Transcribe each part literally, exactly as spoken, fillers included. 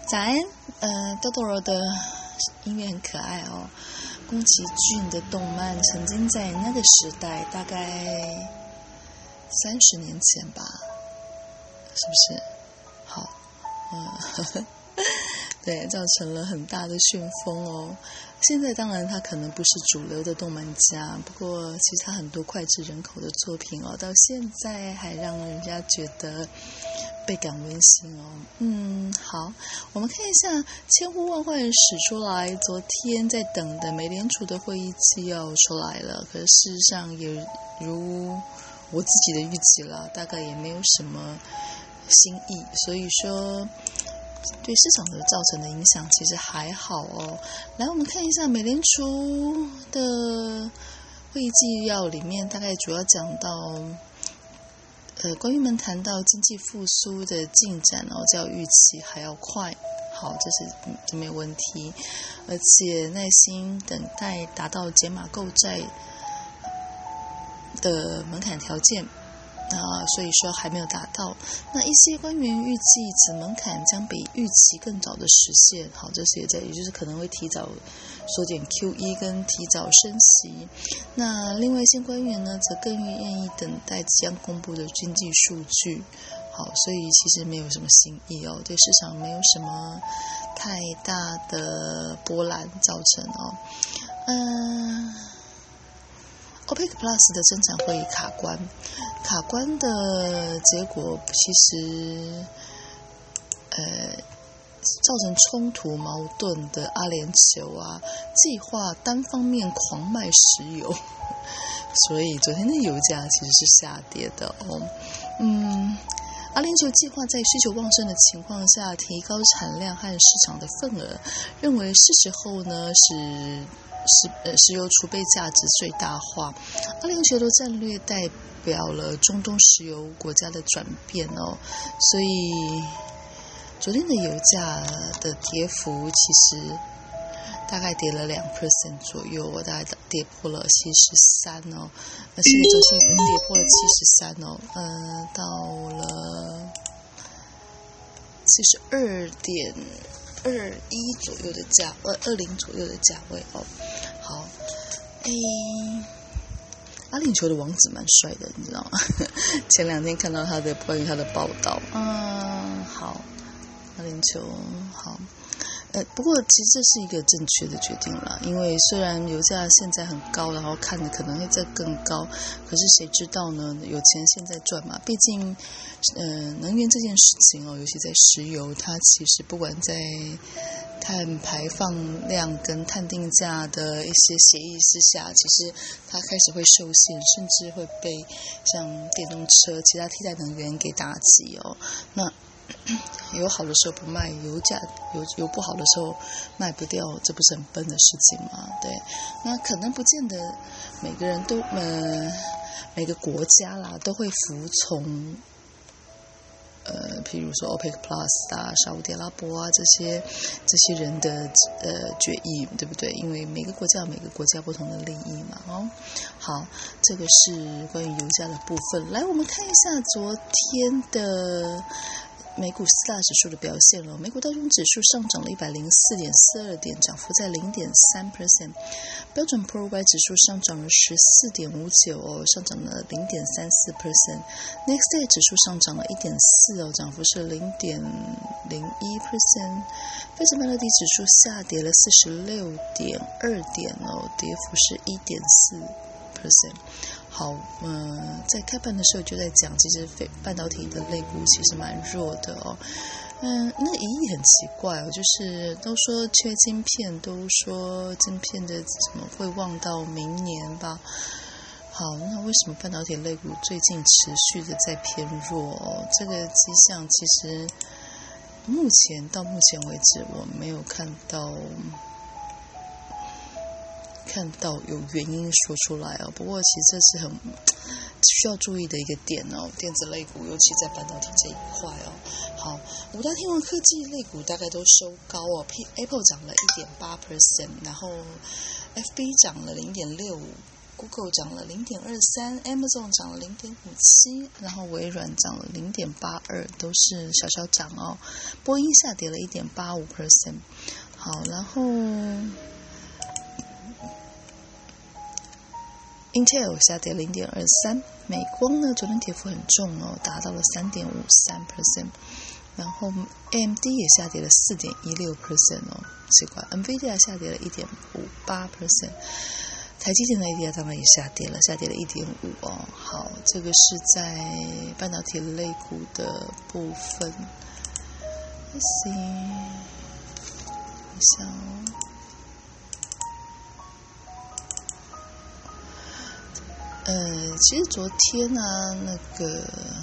早安，呃，豆豆儿的音乐很可爱哦。宫崎骏的动漫曾经在那个时代，大概三十年前吧，是不是？好，嗯，呵呵对，造成了很大的旋风哦。现在当然他可能不是主流的动漫家，不过其实他很多脍炙人口的作品哦，到现在还让人家觉得倍感温馨哦。嗯，好，我们看一下千呼万唤始出来，昨天在等的美联储的会议纪要出来了，可是事实上也如我自己的预期了，大概也没有什么新意，所以说对市场的造成的影响其实还好哦。来，我们看一下美联储的会议纪要里面，大概主要讲到呃，官员们谈到经济复苏的进展哦，较预期还要快。好，这是这没有问题，而且耐心等待达到减码购债的门槛条件。啊，所以说还没有达到。那一些官员预计此门槛将比预期更早的实现。好，这些在也就是可能会提早缩减 Q E 跟提早升息。那另外一些官员呢，则更愿意等待即将公布的经济数据。好，所以其实没有什么新意哦，对市场没有什么太大的波澜造成哦。嗯。OPEC Plus 的增产会议卡关，卡关的结果其实，呃，造成冲突矛盾的阿联酋啊，计划单方面狂卖石油，所以昨天的油价其实是下跌的哦。嗯，阿联酋计划在需求旺盛的情况下提高产量和市场的份额，认为是时候呢使。石呃石油储备价值最大化，阿联酋的战略代表了中东石油国家的转变哦，所以昨天的油价的跌幅其实大概跌了两 percent 左右，我大概跌破了七十三哦，那现在周线跌破了七十三哦，呃，到了七十二点二一左右的价，二二零左右的价位哦。好，诶，阿联酋的王子蛮帅的，你知道吗？前两天看到他的关于他的报道，嗯，好，阿联酋好，呃，不过其实这是一个正确的决定啦，因为虽然油价现在很高，然后看的可能会再更高，可是谁知道呢？有钱现在赚嘛，毕竟，呃，能源这件事情哦，尤其在石油，它其实不管在碳排放量跟碳定价的一些协议之下，其实它开始会受限，甚至会被像电动车、其他替代能源给打击哦。那油好的时候不卖，油价油油不好的时候卖不掉，这不是很笨的事情吗？对，那可能不见得每个人都呃每个国家啦都会服从。呃，譬如说 OPEC Plus 啊、沙烏地阿拉伯啊这些这些人的呃决议，对不对？因为每个国家有每个国家不同的利益嘛，哦。好，这个是关于油价的部分。来，我们看一下昨天的美股四大指数的表现了。美股道琼指数上涨了一百零四点四二点，涨幅在 零点三 percent。标准普尔五百指数上涨了 十四点五九哦，上涨了 零点三四 percent。Next Day 指数上涨了 一点四哦，涨幅是 零点零一 percent。费城半导体指数下跌了 四十六点二点哦，跌幅是 一点四 percent。好，呃，在开盘的时候就在讲，其实半导体的类股其实蛮弱的哦。嗯，那个疑义很奇怪哦，就是都说缺晶片，都说晶片的怎么会望到明年吧？好，那为什么半导体类股最近持续的在偏弱哦？这个迹象其实目前到目前为止我没有看到。看到有原因说出来哦，不过其实这是很需要注意的一个点哦，电子类股尤其在半导体这一块哦。好，五大天文科技类股大概都收高哦 ，Apple 涨了 一点八 percent， 然后 F B 涨了 零点六 Google 涨了 零点二三， Amazon 涨了 零点五七， 然后微软涨了 零点八二， 都是小小涨哦。波音下跌了 一点八五 percent。 好，然后 Intel 下跌 零点二三， 美光呢昨天跌幅很重哦，达到了 三点五三 percent。 然后 A M D 也下跌了 四点一六 percent 哦，奇怪 Nvidia 下跌了 一点五八 percent， 台积电的 A D R 当然也下跌了，下跌了 一点五 哦。好，这个是在半导体类股的部分。Let's see， 一下哦。呃，其实昨天呢、啊，那个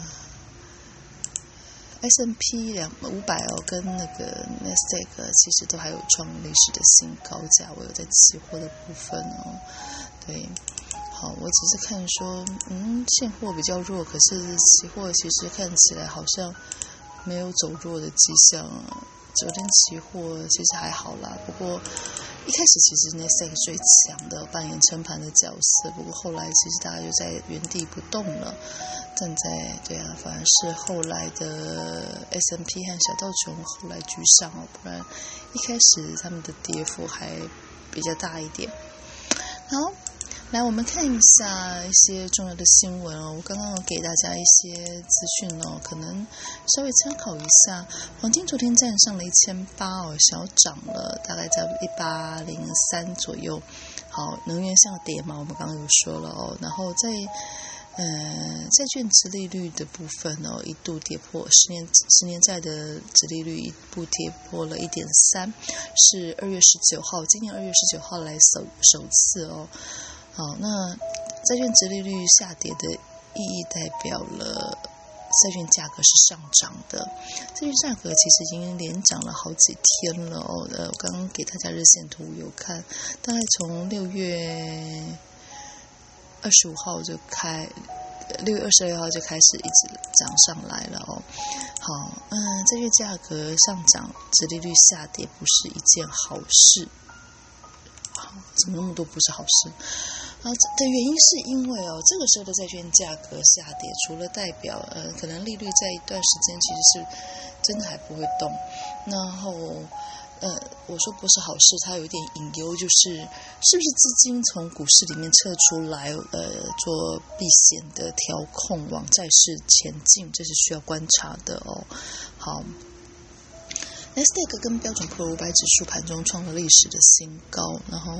S and P 两五百哦，跟那个 Nasdaq 其实都还有创历史的新高价，我有在期货的部分哦。对，好，我只是看说，嗯，现货比较弱，可是期货其实看起来好像没有走弱的迹象。昨天期货其实还好啦，不过一开始其实 Nasdaq 最强的，扮演撑盘的角色，不过后来其实大家就在原地不动了。站在对啊，反而是后来的 S and P 和小道琼后来居上哦，不然一开始他们的跌幅还比较大一点。好，来我们看一下一些重要的新闻哦。我刚刚有给大家一些资讯哦，可能稍微参考一下。黄金昨天站上了一千八哦，小涨了，大概在一八零三左右。好，能源下跌嘛，我们刚刚有说了哦。然后在呃，债券殖利率的部分哦，一度跌破十年十年债的殖利率一度跌破了 一点三， 是二月十九号，今年二月十九号来首首次哦。好，那债券殖利率下跌的意义代表了债券价格是上涨的，债券价格其实已经连涨了好几天了哦。呃，我刚刚给大家日线图有看，大概从六月二十五号就开，六月二十六号就开始一直涨上来了哦。好，嗯，债券价格上涨，殖利率下跌不是一件好事。好，怎么那么多不是好事？啊，的原因是因为哦，这个时候的债券价格下跌，除了代表呃，可能利率在一段时间其实是真的还不会动，然后呃，我说不是好事，它有一点隐忧，就是是不是资金从股市里面撤出来，呃，做避险的调控往债市前进，这是需要观察的哦。好。Nasdaq 跟标准普尔五百指数盘中创了历史的新高，然后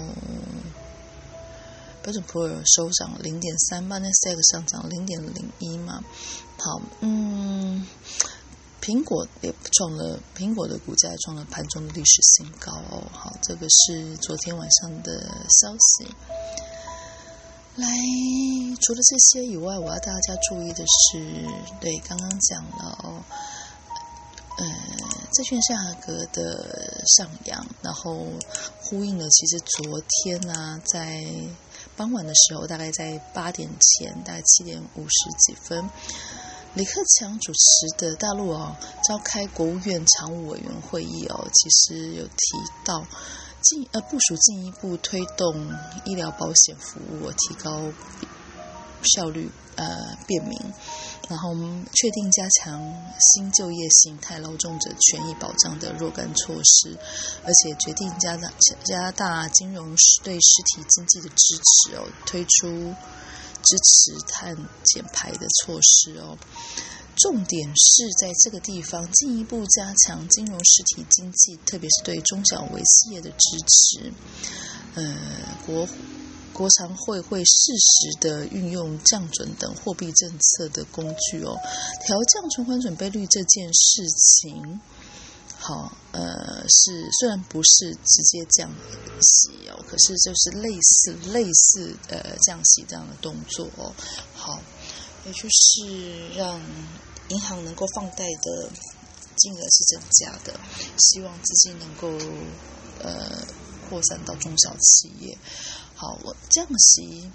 标准普尔收涨 零点三 吧 ，Nasdaq 上涨 零点零一 嘛。好，嗯，苹果也创了，苹果的股价也创了盘中的历史新高哦。好，这个是昨天晚上的消息。来，除了这些以外，我要大家注意的是，对，刚刚讲了哦。呃，债券价格的上扬，然后呼应了其实昨天呢、啊，在傍晚的时候，大概在八点前，大概七点五十几分，李克强主持的大陆哦召开国务院常务委员会议哦，其实有提到进呃部署进一步推动医疗保险服务，提高效率呃便民。然后确定加强新就业形态劳动者权益保障的若干措施，而且决定加大加大金融对实体经济的支持哦，推出支持碳减排的措施哦。重点是在这个地方进一步加强金融实体经济，特别是对中小微企业的支持。呃，国。国常会会适时的运用降准等货币政策的工具哦，调降存款准备率这件事情，好，呃，是虽然不是直接降息哦，可是就是类似类似呃降息这样的动作哦，好，也就是让银行能够放贷的金额是增加的，希望资金能够呃扩散到中小企业。好，我降息，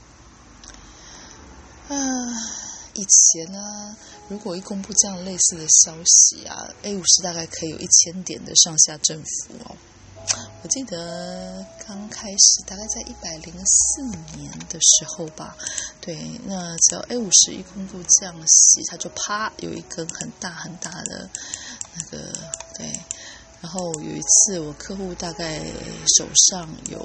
啊，以前呢、啊，如果一公布这样类似的消息啊 ，A 五十大概可以有一千点的上下振幅哦。我我记得刚开始大概在一百零四年的时候吧，对，那只要 A 五十一公布降息，它就啪有一根很大很大的那个，对，然后有一次我客户大概手上有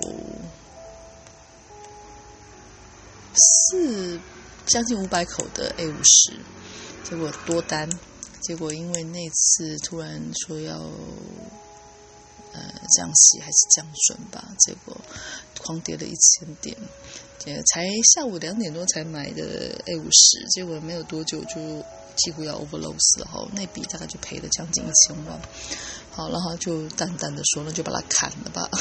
四将近五百口的 A 五十，结果多单，结果因为那次突然说要呃降息还是降准吧，结果狂跌了一千点，才下午两点多才买的 A 五十，结果没有多久就几乎要 overloss 了哈，那笔大概就赔了将近一千万。好，然后就淡淡的说，那就把它砍了吧。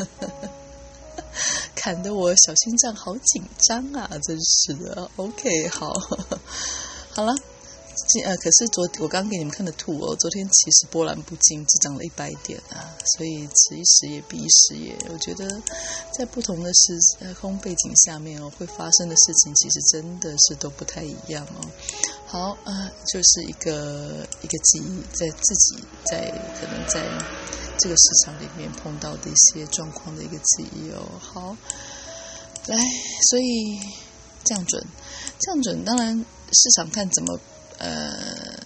砍得我小心脏好紧张啊，真是的。OK， 好，好了。呃，可是昨我刚刚给你们看的图哦，昨天其实波澜不惊，只涨了一百点啊，所以此一时也彼一时也。我觉得在不同的时空背景下面哦，会发生的事情其实真的是都不太一样哦。好，呃，就是一个一个记忆，在自己在可能在这个市场里面碰到的一些状况的一个记忆哦。好，来，所以降准，降准当然市场看怎么。呃，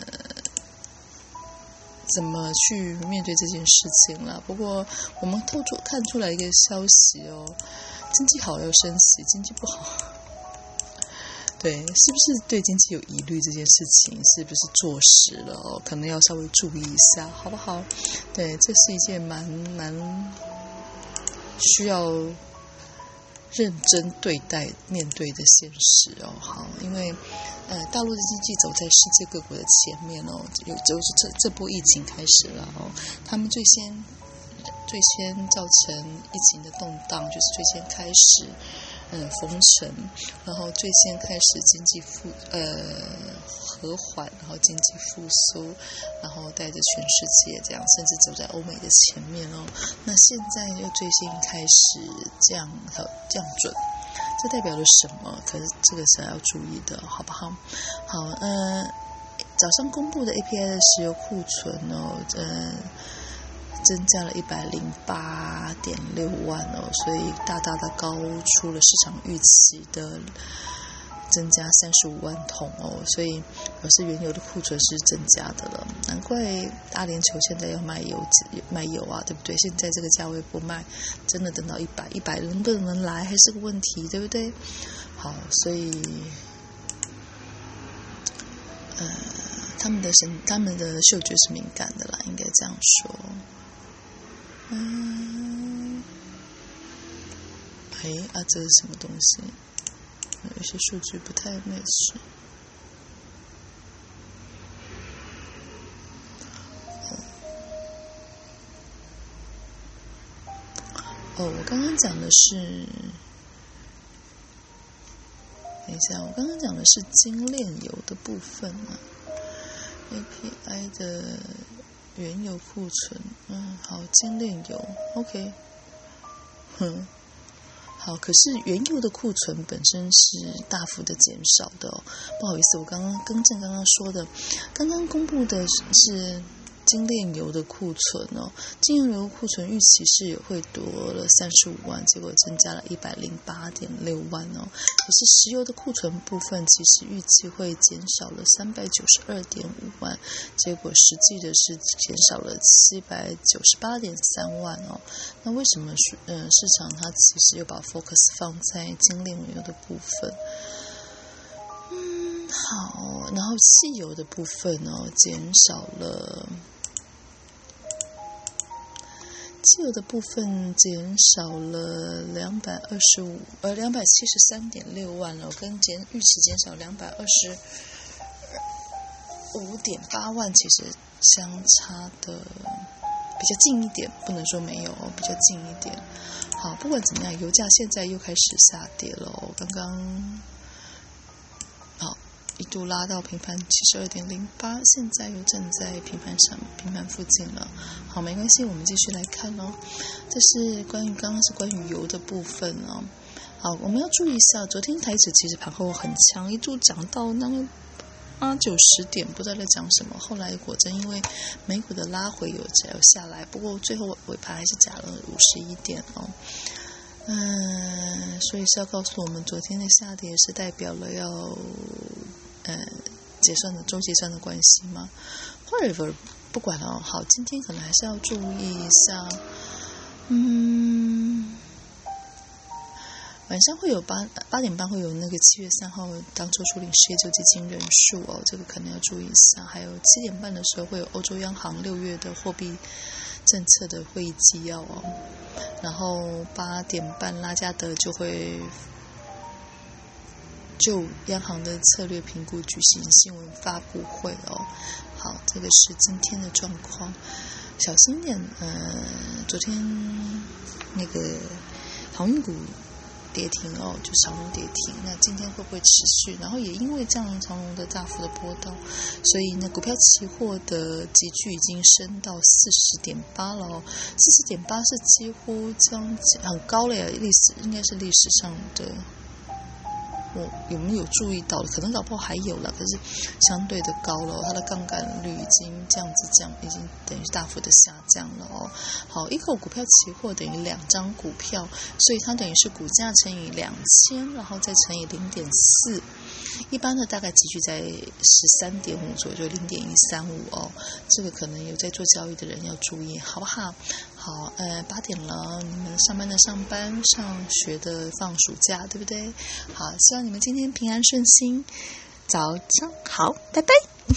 怎么去面对这件事情啦？不过我们透出看出来一个消息哦，经济好要升息，经济不好，对，是不是对经济有疑虑这件事情，是不是坐实了哦？可能要稍微注意一下，好不好？对，这是一件蛮蛮需要认真对待、面对的现实哦。好，因为呃，大陆的经济走在世界各国的前面哦，有就是这这波疫情开始了哦，他们最先最先造成疫情的动荡，就是最先开始嗯封城，然后最先开始经济复呃和缓，然后经济复苏，然后带着全世界这样，甚至走在欧美的前面哦。那现在又最新开始降降准。这代表了什么？可是这个是要注意的，好不好？好，呃，早上公布的 A P I 的石油库存哦，呃，增加了一百零八点六万哦，所以大大的高出了市场预期的增加三十五万桶哦，所以表示原油的库存是增加的了。难怪阿联酋现在要卖油卖油啊，对不对？现在这个价位不卖，真的等到一百，一百能不能来还是个问题，对不对？好，所以呃，他们的神，他们的嗅觉是敏感的啦，应该这样说。嗯，哎啊，这是什么东西？有些数据不太 match。哦，我刚刚讲的是，等一下，我刚刚讲的是精炼油的部分嘛 ，A P I 的原油库存，嗯，好，精炼油 ，OK， 哼。好，可是原油的库存本身是大幅的减少的哦。不好意思，我刚刚更正刚刚说的，刚刚公布的是精炼油的库存哦，精炼油库存预期是会多了三十五万，结果增加了一百零八点六万哦。可是石油的库存部分其实预计会减少了三百九十二点五万，结果实际的是减少了七百九十八点三万哦。那为什么是呃市场它其实又把 focus 放在精炼油的部分？嗯，好，然后汽油的部分哦减少了。汽油的部分减少了两百二十五呃两百七十三点六万了，跟减预期减少两百二十五点八万，其实相差的比较近一点，不能说没有哦，比较近一点。好，不管怎么样，油价现在又开始下跌了哦，刚刚好一度拉到平盘七十二点零八，现在又站在平盘上平盘附近了。好，没关系，我们继续来看哦。这是关于刚刚是关于油的部分哦。好，我们要注意一下，昨天台指其实盘后很强，一度涨到那个啊九十点，不知道在讲什么。后来果真因为美股的拉回有有下来，不过最后尾盘还是涨了五十一点哦。嗯，所以是要告诉我们，昨天的下跌是代表了要呃结算的周结算的关系吗 ？Whatever， 不管了哦。好，今天可能还是要注意一下，嗯。晚上会有八八点半会有那个七月三号当周初领失业救济金人数哦，这个可能要注意一下。还有七点半的时候会有欧洲央行六月的货币政策的会议纪要哦，然后八点半拉加德就会就央行的策略评估举行新闻发布会哦。好，这个是今天的状况，小心点。呃，昨天那个航运股跌停哦，就长荣跌停。那今天会不会持续？然后也因为这样长荣的大幅的波动，所以呢，股票期货的集聚已经升到四十点八了哦，四十点八是几乎将近很高了耶，历史应该是历史上的。我有没有注意到？可能搞不好还有了，可是相对的高了，它的杠杆率已经这样子降，已经等于大幅的下降了哦。好，一口股票期货等于两张股票，所以它等于是股价乘以两千，然后再乘以零点四。一般的大概集聚在十三点五左右，就零点一三五哦。这个可能有在做交易的人要注意，好不好？好，呃，八点了，你们上班的上班，上学的放暑假，对不对？好，希望你们今天平安顺心，早上好，拜拜。